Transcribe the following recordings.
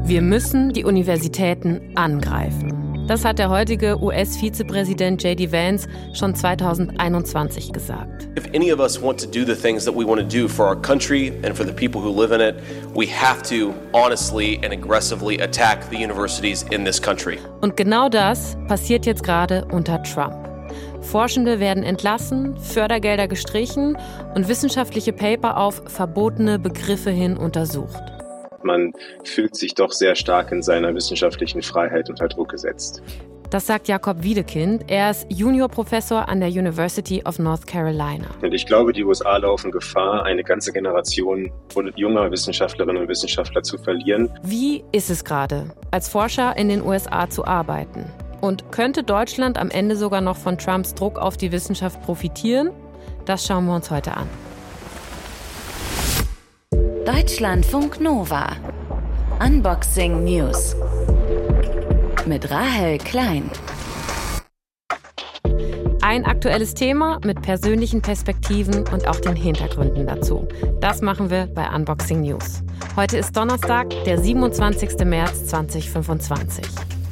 Wir müssen die Universitäten angreifen. Das hat der heutige US-Vizepräsident J.D. Vance schon 2021 gesagt. If any of us want to do the things that we want to do for our country and for the people who live in it, we have to honestly and aggressively attack the universities in this country. Und genau das passiert jetzt gerade unter Trump. Forschende werden entlassen, Fördergelder gestrichen und wissenschaftliche Paper auf verbotene Begriffe hin untersucht. Man fühlt sich doch sehr stark in seiner wissenschaftlichen Freiheit unter Druck gesetzt. Das sagt Jakob Wiedekind. Er ist Juniorprofessor an der University of North Carolina. Und ich glaube, die USA laufen Gefahr, eine ganze Generation junger Wissenschaftlerinnen und Wissenschaftler zu verlieren. Wie ist es gerade, als Forscher in den USA zu arbeiten? Und könnte Deutschland am Ende sogar noch von Trumps Druck auf die Wissenschaft profitieren? Das schauen wir uns heute an. Deutschlandfunk Nova. Unboxing News. Mit Rahel Klein. Ein aktuelles Thema mit persönlichen Perspektiven und auch den Hintergründen dazu. Das machen wir bei Unboxing News. Heute ist Donnerstag, der 27. März 2025.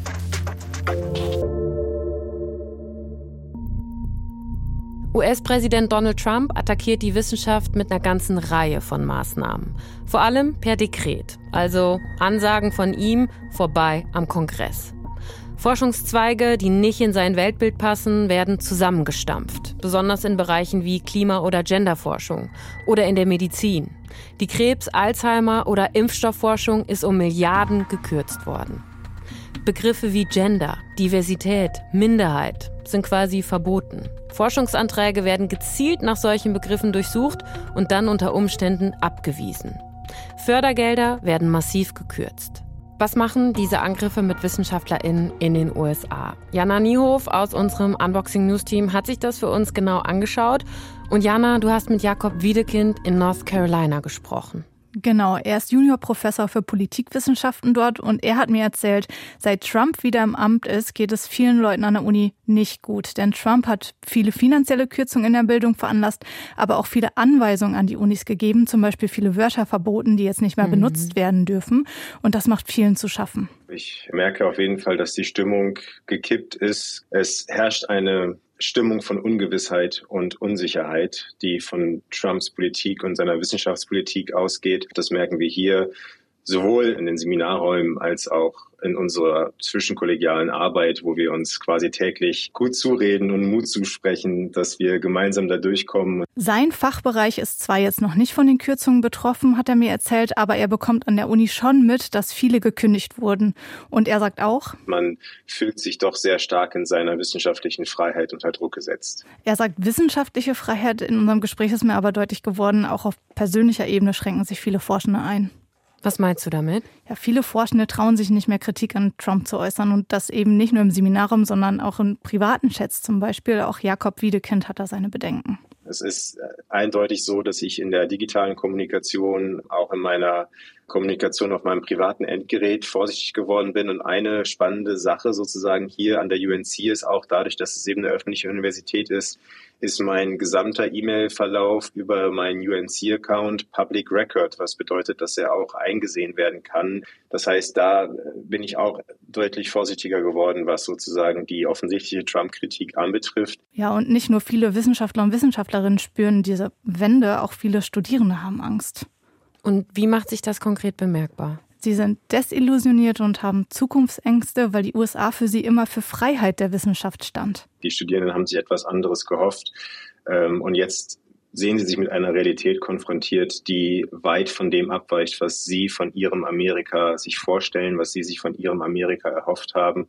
US-Präsident Donald Trump attackiert die Wissenschaft mit einer ganzen Reihe von Maßnahmen. Vor allem per Dekret, also Ansagen von ihm vorbei am Kongress. Forschungszweige, die nicht in sein Weltbild passen, werden zusammengestampft, besonders in Bereichen wie Klima- oder Genderforschung oder in der Medizin. Die Krebs-, Alzheimer- oder Impfstoffforschung ist um Milliarden gekürzt worden. Begriffe wie Gender, Diversität, Minderheit sind quasi verboten. Forschungsanträge werden gezielt nach solchen Begriffen durchsucht und dann unter Umständen abgewiesen. Fördergelder werden massiv gekürzt. Was machen diese Angriffe mit WissenschaftlerInnen in den USA? Jana Niehof aus unserem Unboxing News Team hat sich das für uns genau angeschaut. Und Jana, du hast mit Jakob Wiedekind in North Carolina gesprochen. Genau, er ist Juniorprofessor für Politikwissenschaften dort und er hat mir erzählt, seit Trump wieder im Amt ist, geht es vielen Leuten an der Uni nicht gut. Denn Trump hat viele finanzielle Kürzungen in der Bildung veranlasst, aber auch viele Anweisungen an die Unis gegeben, zum Beispiel viele Wörter verboten, die jetzt nicht mehr benutzt werden dürfen. Und das macht vielen zu schaffen. Ich merke auf jeden Fall, dass die Stimmung gekippt ist. Es herrscht eine Stimmung von Ungewissheit und Unsicherheit, die von Trumps Politik und seiner Wissenschaftspolitik ausgeht. Das merken wir hier sowohl in den Seminarräumen als auch in unserer zwischenkollegialen Arbeit, wo wir uns quasi täglich gut zureden und Mut zusprechen, dass wir gemeinsam da durchkommen. Sein Fachbereich ist zwar jetzt noch nicht von den Kürzungen betroffen, hat er mir erzählt, aber er bekommt an der Uni schon mit, dass viele gekündigt wurden. Und er sagt auch, man fühlt sich doch sehr stark in seiner wissenschaftlichen Freiheit unter Druck gesetzt. Er sagt, wissenschaftliche Freiheit in unserem Gespräch ist mir aber deutlich geworden, auch auf persönlicher Ebene schränken sich viele Forschende ein. Was meinst du damit? Ja, viele Forschende trauen sich nicht mehr, Kritik an Trump zu äußern und das eben nicht nur im Seminarraum, sondern auch in privaten Chats zum Beispiel. Auch Jakob Wiedekind hat da seine Bedenken. Es ist eindeutig so, dass ich in der digitalen Kommunikation, auch in meiner Kommunikation auf meinem privaten Endgerät vorsichtig geworden bin. Und eine spannende Sache sozusagen hier an der UNC ist auch dadurch, dass es eben eine öffentliche Universität ist mein gesamter E-Mail-Verlauf über meinen UNC-Account Public Record, was bedeutet, dass er auch eingesehen werden kann. Das heißt, da bin ich auch deutlich vorsichtiger geworden, was sozusagen die offensichtliche Trump-Kritik anbetrifft. Ja, und nicht nur viele Wissenschaftler und Wissenschaftlerinnen spüren diese Wende, auch viele Studierende haben Angst. Und wie macht sich das konkret bemerkbar? Sie sind desillusioniert und haben Zukunftsängste, weil die USA für sie immer für Freiheit der Wissenschaft stand. Die Studierenden haben sich etwas anderes gehofft und jetzt sehen sie sich mit einer Realität konfrontiert, die weit von dem abweicht, was sie von ihrem Amerika sich vorstellen, was sie sich von ihrem Amerika erhofft haben.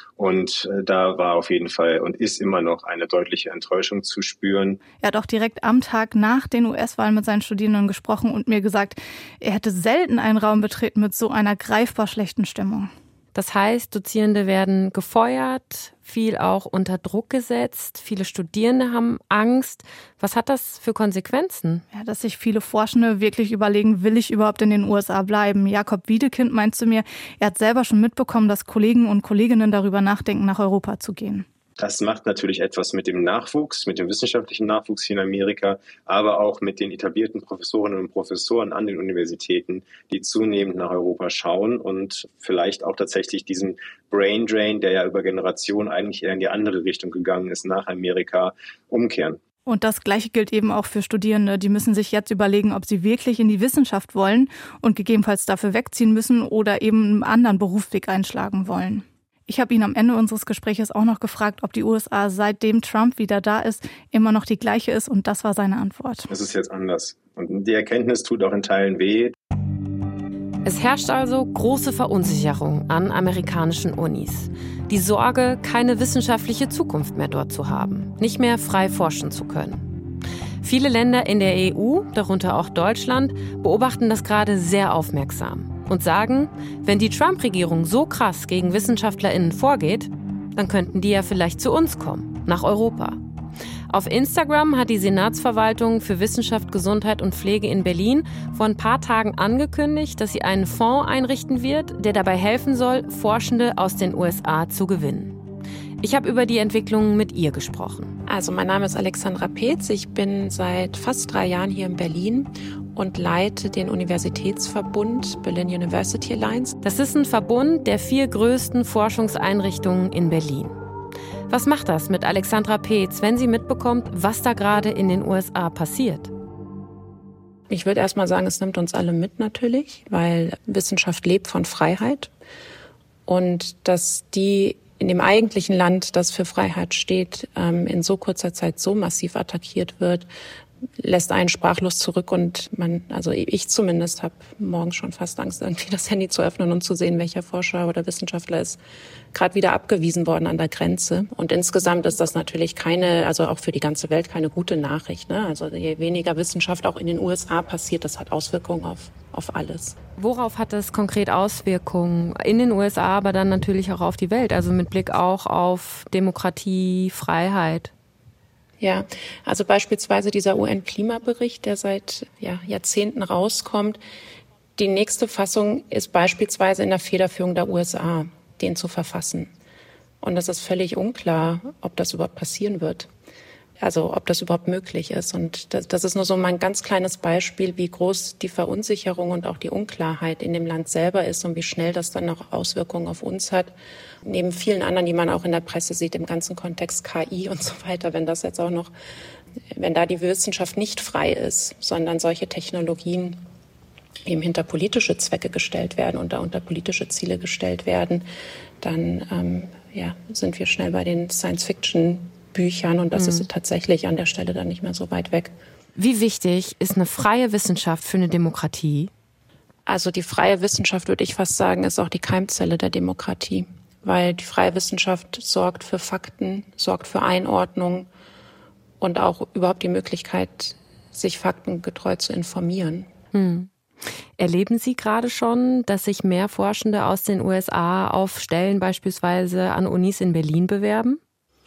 Und da war auf jeden Fall und ist immer noch eine deutliche Enttäuschung zu spüren. Er hat auch direkt am Tag nach den US-Wahlen mit seinen Studierenden gesprochen und mir gesagt, er hätte selten einen Raum betreten mit so einer greifbar schlechten Stimmung. Das heißt, Dozierende werden gefeuert, viel auch unter Druck gesetzt, viele Studierende haben Angst. Was hat das für Konsequenzen? Ja, dass sich viele Forschende wirklich überlegen, will ich überhaupt in den USA bleiben? Jakob Wiedekind meint zu mir, er hat selber schon mitbekommen, dass Kollegen und Kolleginnen darüber nachdenken, nach Europa zu gehen. Das macht natürlich etwas mit dem Nachwuchs, mit dem wissenschaftlichen Nachwuchs hier in Amerika, aber auch mit den etablierten Professorinnen und Professoren an den Universitäten, die zunehmend nach Europa schauen und vielleicht auch tatsächlich diesen Brain Drain, der ja über Generationen eigentlich eher in die andere Richtung gegangen ist, nach Amerika umkehren. Und das Gleiche gilt eben auch für Studierende. Die müssen sich jetzt überlegen, ob sie wirklich in die Wissenschaft wollen und gegebenenfalls dafür wegziehen müssen oder eben einen anderen Berufsweg einschlagen wollen. Ich habe ihn am Ende unseres Gesprächs auch noch gefragt, ob die USA, seitdem Trump wieder da ist, immer noch die gleiche ist. Und das war seine Antwort. Es ist jetzt anders. Und die Erkenntnis tut auch in Teilen weh. Es herrscht also große Verunsicherung an amerikanischen Unis. Die Sorge, keine wissenschaftliche Zukunft mehr dort zu haben, nicht mehr frei forschen zu können. Viele Länder in der EU, darunter auch Deutschland, beobachten das gerade sehr aufmerksam und sagen, wenn die Trump-Regierung so krass gegen WissenschaftlerInnen vorgeht, dann könnten die ja vielleicht zu uns kommen, nach Europa. Auf Instagram hat die Senatsverwaltung für Wissenschaft, Gesundheit und Pflege in Berlin vor ein paar Tagen angekündigt, dass sie einen Fonds einrichten wird, der dabei helfen soll, Forschende aus den USA zu gewinnen. Ich habe über die Entwicklungen mit ihr gesprochen. Also mein Name ist Alexandra Peetz. Ich bin seit fast 3 Jahren hier in Berlin und leite den Universitätsverbund Berlin University Alliance. Das ist ein Verbund der 4 größten Forschungseinrichtungen in Berlin. Was macht das mit Alexandra Peetz, wenn sie mitbekommt, was da gerade in den USA passiert? Ich würde erst mal sagen, es nimmt uns alle mit natürlich, weil Wissenschaft lebt von Freiheit. Und dass die in dem eigentlichen Land, das für Freiheit steht, in so kurzer Zeit so massiv attackiert wird, lässt einen sprachlos zurück. Und ich zumindest habe morgens schon fast Angst, irgendwie das Handy zu öffnen und zu sehen, welcher Forscher oder Wissenschaftler ist gerade wieder abgewiesen worden an der Grenze. Und insgesamt ist das natürlich auch für die ganze Welt keine gute Nachricht, ne? Also je weniger Wissenschaft auch in den USA passiert, das hat Auswirkungen auf alles. Worauf hat das konkret Auswirkungen in den USA, aber dann natürlich auch auf die Welt? Also mit Blick auch auf Demokratie, Freiheit? Ja, also beispielsweise dieser UN-Klimabericht, der seit Jahrzehnten rauskommt. Die nächste Fassung ist beispielsweise in der Federführung der USA, den zu verfassen. Und es ist völlig unklar, ob das überhaupt passieren wird. Also ob das überhaupt möglich ist. Und das ist nur so mal ein ganz kleines Beispiel, wie groß die Verunsicherung und auch die Unklarheit in dem Land selber ist und wie schnell das dann noch Auswirkungen auf uns hat. Neben vielen anderen, die man auch in der Presse sieht, im ganzen Kontext KI und so weiter, wenn da die Wissenschaft nicht frei ist, sondern solche Technologien eben hinter politische Zwecke gestellt werden und da unter politische Ziele gestellt werden, dann sind wir schnell bei den Science-Fiction-Büchern und das ist tatsächlich an der Stelle dann nicht mehr so weit weg. Wie wichtig ist eine freie Wissenschaft für eine Demokratie? Also die freie Wissenschaft, würde ich fast sagen, ist auch die Keimzelle der Demokratie, weil die freie Wissenschaft sorgt für Fakten, sorgt für Einordnung und auch überhaupt die Möglichkeit, sich faktengetreu zu informieren. Erleben Sie gerade schon, dass sich mehr Forschende aus den USA auf Stellen beispielsweise an Unis in Berlin bewerben?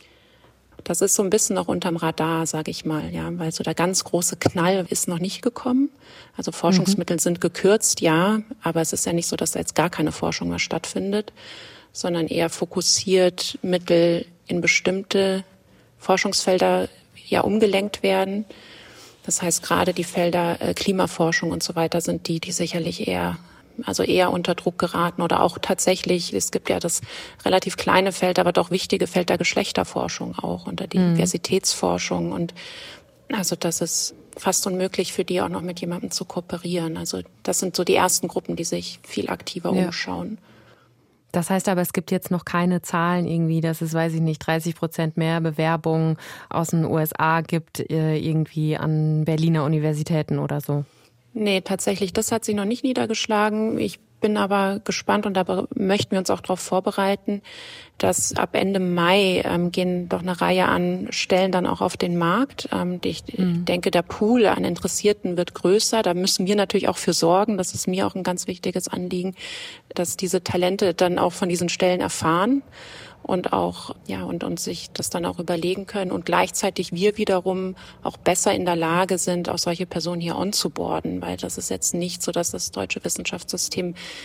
Das ist so ein bisschen noch unterm Radar, sage ich mal, ja, weil so der ganz große Knall ist noch nicht gekommen. Also Forschungsmittel sind gekürzt, ja, aber es ist ja nicht so, dass da jetzt gar keine Forschung mehr stattfindet, sondern eher fokussiert Mittel in bestimmte Forschungsfelder umgelenkt werden. Das heißt, gerade die Felder Klimaforschung und so weiter sind die sicherlich eher unter Druck geraten oder auch tatsächlich, es gibt ja das relativ kleine Feld, aber doch wichtige Feld der Geschlechterforschung auch und der Diversitätsforschung und also das ist fast unmöglich für die auch noch mit jemandem zu kooperieren. Also das sind so die ersten Gruppen, die sich viel aktiver umschauen. Das heißt aber, es gibt jetzt noch keine Zahlen irgendwie, dass es, 30% mehr Bewerbungen aus den USA gibt, irgendwie an Berliner Universitäten oder so. Nee, tatsächlich, das hat sich noch nicht niedergeschlagen. Ich bin aber gespannt und da möchten wir uns auch darauf vorbereiten, dass ab Ende Mai gehen doch eine Reihe an Stellen dann auch auf den Markt. Ich denke, der Pool an Interessierten wird größer. Da müssen wir natürlich auch für sorgen. Das ist mir auch ein ganz wichtiges Anliegen, dass diese Talente dann auch von diesen Stellen erfahren und auch und sich das dann auch überlegen können und gleichzeitig wir wiederum auch besser in der Lage sind, auch solche Personen hier onzuboarden, weil das ist jetzt nicht so, dass das deutsche Wissenschaftssystem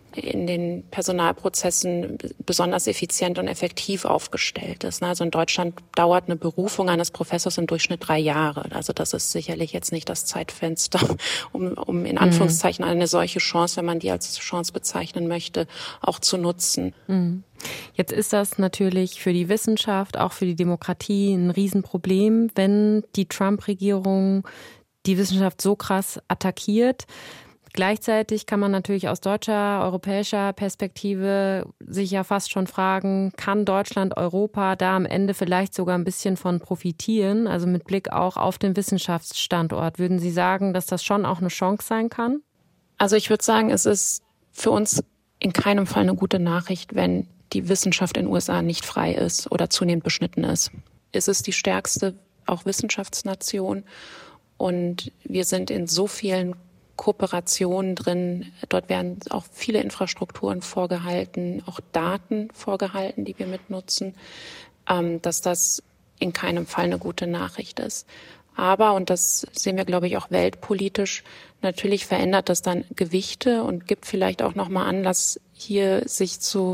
in den Personalprozessen besonders effizient und effektiv aufgestellt ist. Also in Deutschland dauert eine Berufung eines Professors im Durchschnitt 3 Jahre. Also das ist sicherlich jetzt nicht das Zeitfenster, um in Anführungszeichen eine solche Chance, wenn man die als Chance bezeichnen möchte, auch zu nutzen. Jetzt ist das natürlich für die Wissenschaft, auch für die Demokratie ein Riesenproblem, wenn die Trump-Regierung die Wissenschaft so krass attackiert. Gleichzeitig kann man natürlich aus deutscher, europäischer Perspektive sich ja fast schon fragen, kann Deutschland, Europa da am Ende vielleicht sogar ein bisschen von profitieren? Also mit Blick auch auf den Wissenschaftsstandort. Würden Sie sagen, dass das schon auch eine Chance sein kann? Also ich würde sagen, es ist für uns in keinem Fall eine gute Nachricht, wenn die Wissenschaft in den USA nicht frei ist oder zunehmend beschnitten ist. Es ist die stärkste auch Wissenschaftsnation und wir sind in so vielen Kooperationen drin. Dort werden auch viele Infrastrukturen vorgehalten, auch Daten vorgehalten, die wir mitnutzen, dass das in keinem Fall eine gute Nachricht ist. Aber, und das sehen wir, glaube ich, auch weltpolitisch, natürlich verändert das dann Gewichte und gibt vielleicht auch nochmal Anlass, hier sich zu,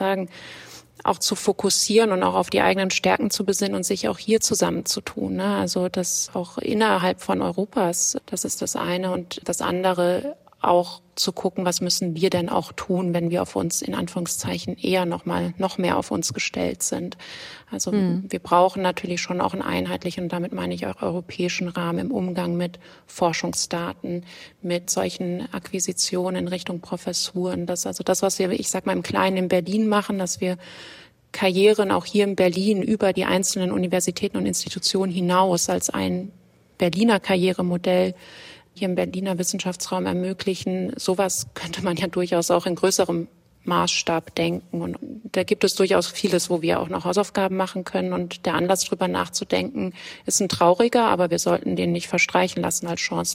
auch zu fokussieren und auch auf die eigenen Stärken zu besinnen und sich auch hier zusammenzutun. Ne? Also das auch innerhalb von Europas, das ist das eine. Und das andere auch zu gucken, was müssen wir denn auch tun, wenn wir auf uns in Anführungszeichen eher noch mehr auf uns gestellt sind. Also wir brauchen natürlich schon auch einen einheitlichen, und damit meine ich auch europäischen Rahmen im Umgang mit Forschungsdaten, mit solchen Akquisitionen in Richtung Professuren. Das also das, was wir, im Kleinen in Berlin machen, dass wir Karrieren auch hier in Berlin über die einzelnen Universitäten und Institutionen hinaus als ein Berliner Karrieremodell hier im Berliner Wissenschaftsraum ermöglichen. Sowas könnte man ja durchaus auch in größerem Maßstab denken. Und da gibt es durchaus vieles, wo wir auch noch Hausaufgaben machen können. Und der Anlass, drüber nachzudenken, ist ein trauriger, aber wir sollten den nicht verstreichen lassen als Chance,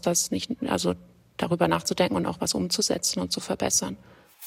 darüber nachzudenken und auch was umzusetzen und zu verbessern.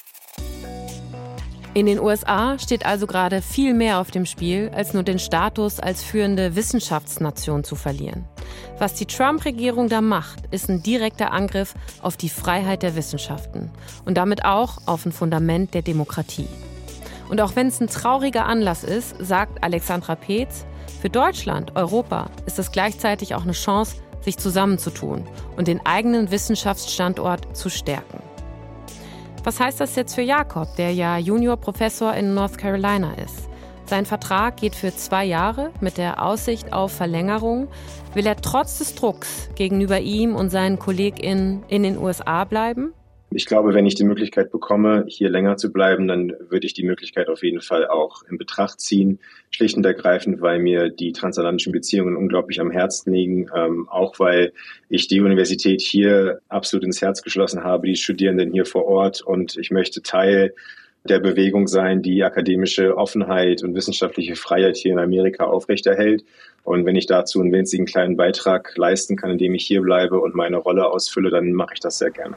In den USA steht also gerade viel mehr auf dem Spiel, als nur den Status als führende Wissenschaftsnation zu verlieren. Was die Trump-Regierung da macht, ist ein direkter Angriff auf die Freiheit der Wissenschaften und damit auch auf ein Fundament der Demokratie. Und auch wenn es ein trauriger Anlass ist, sagt Alexandra Peetz, für Deutschland, Europa ist es gleichzeitig auch eine Chance, sich zusammenzutun und den eigenen Wissenschaftsstandort zu stärken. Was heißt das jetzt für Jakob, der ja Juniorprofessor in North Carolina ist? Sein Vertrag geht für 2 Jahre mit der Aussicht auf Verlängerung. Will er trotz des Drucks gegenüber ihm und seinen KollegInnen in den USA bleiben? Ich glaube, wenn ich die Möglichkeit bekomme, hier länger zu bleiben, dann würde ich die Möglichkeit auf jeden Fall auch in Betracht ziehen. Schlicht und ergreifend, weil mir die transatlantischen Beziehungen unglaublich am Herzen liegen. Auch weil ich die Universität hier absolut ins Herz geschlossen habe, die Studierenden hier vor Ort. Und ich möchte Teil der Bewegung sein, die akademische Offenheit und wissenschaftliche Freiheit hier in Amerika aufrechterhält. Und wenn ich dazu einen winzigen kleinen Beitrag leisten kann, indem ich hier bleibe und meine Rolle ausfülle, dann mache ich das sehr gerne.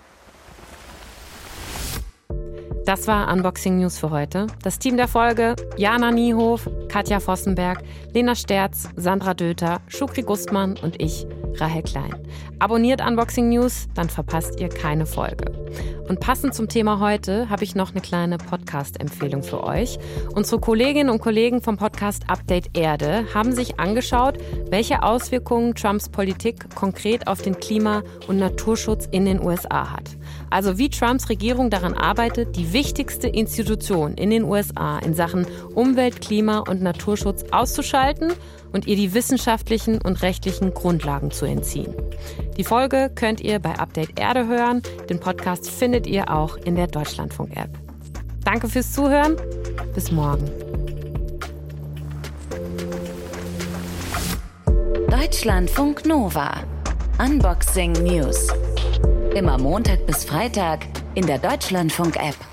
Das war Unboxing News für heute. Das Team der Folge: Jana Niehof, Katja Vossenberg, Lena Sterz, Sandra Döter, Shukri Gustmann und ich, Rahel Klein. Abonniert Unboxing News, dann verpasst ihr keine Folge. Und passend zum Thema heute habe ich noch eine kleine Podcast-Empfehlung für euch. Unsere Kolleginnen und Kollegen vom Podcast Update Erde haben sich angeschaut, welche Auswirkungen Trumps Politik konkret auf den Klima- und Naturschutz in den USA hat. Also wie Trumps Regierung daran arbeitet, die wichtigste Institution in den USA in Sachen Umwelt-, Klima- und Naturschutz auszuschalten und ihr die wissenschaftlichen und rechtlichen Grundlagen zu entziehen. Die Folge könnt ihr bei Update Erde hören. Den Podcast findet ihr auch in der Deutschlandfunk-App. Danke fürs Zuhören. Bis morgen. Deutschlandfunk Nova. Unboxing News. Immer Montag bis Freitag in der Deutschlandfunk-App.